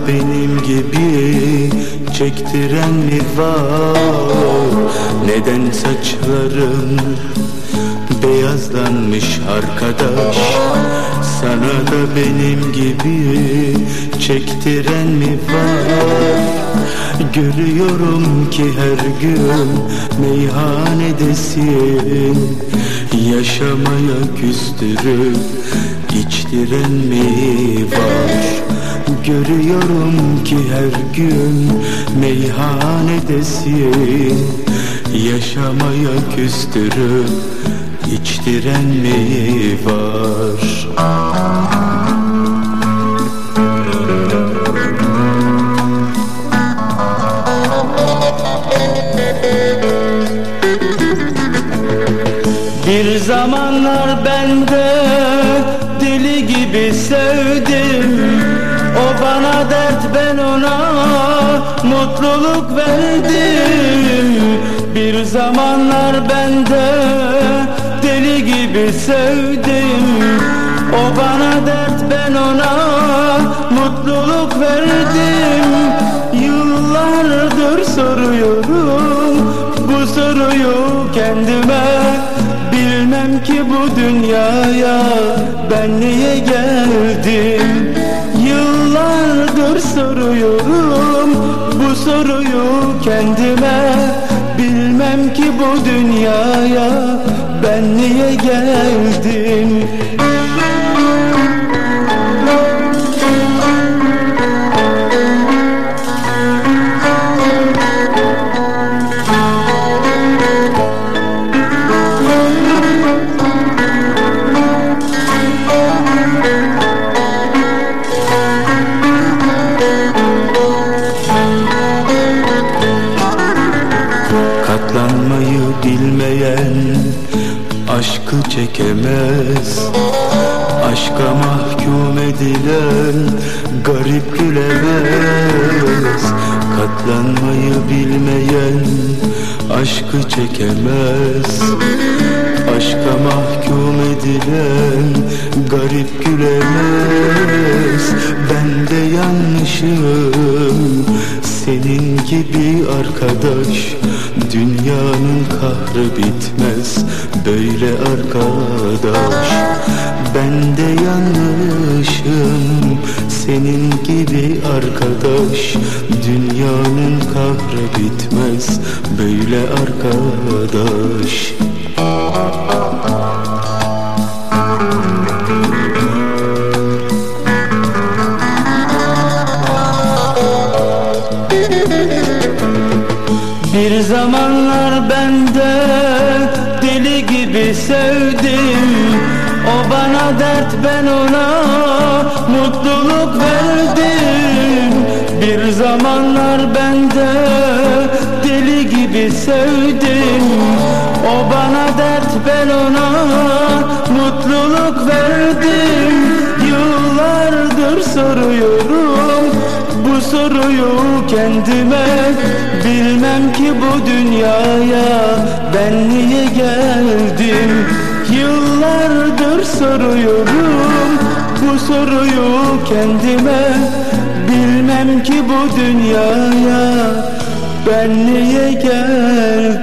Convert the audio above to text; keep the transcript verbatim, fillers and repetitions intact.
benim gibi çektiren mi var? Neden saçların beyazlanmış arkadaş? Sana da benim gibi çektiren mi var? Görüyorum ki her gün meyhanedesin, yaşamaya küstürüp içtiren mi var? Görüyorum ki her gün meyhanedesin, yaşamaya küstürüp içtiren mi var? Bir zamanlar ben de deli gibi sevdim. O bana dert, ben ona mutluluk verdim. Bir zamanlar ben de deli gibi sevdim. O bana dert, ben ona mutluluk verdim. Yıllardır soruyorum bu soruyu kendime. Bilmem ki bu dünyaya ben niye geldim? Yıllardır soruyorum bu soruyu kendime. Bilmem ki bu dünyaya ben niye geldim? Katlanmayı bilmeyen aşkı çekemez. Aşka mahkum edilen garip gülemez. Katlanmayı bilmeyen aşkı çekemez. Aşka mahkum edilen garip gülemez. Ben de yanlışım, senin gibi arkadaş. Dünyanın kahrı bitmez böyle arkadaş. Ben de yanlışım, senin gibi arkadaş. Dünyanın kahrı bitmez böyle arkadaş. Bir zamanlar ben de deli gibi sevdim. O bana dert, ben ona mutluluk verdim. Bir zamanlar ben de deli gibi sevdim. O bana dert, ben ona mutluluk verdim. Yıllardır soruyorum bu soruyu kendime. Bilmem ki bu dünyaya ben niye geldim? Yıllardır soruyorum bu soruyu kendime. Bilmem ki bu dünyaya ben niye geldim?